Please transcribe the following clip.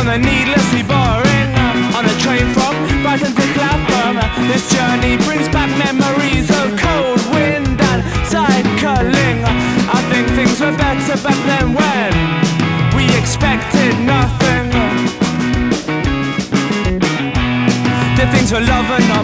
the needlessly boring. On a train from Brighton to Clapham, this journey brings back memories of cold wind and cycling. I think things were better back then when we expected nothing. Did things for love and not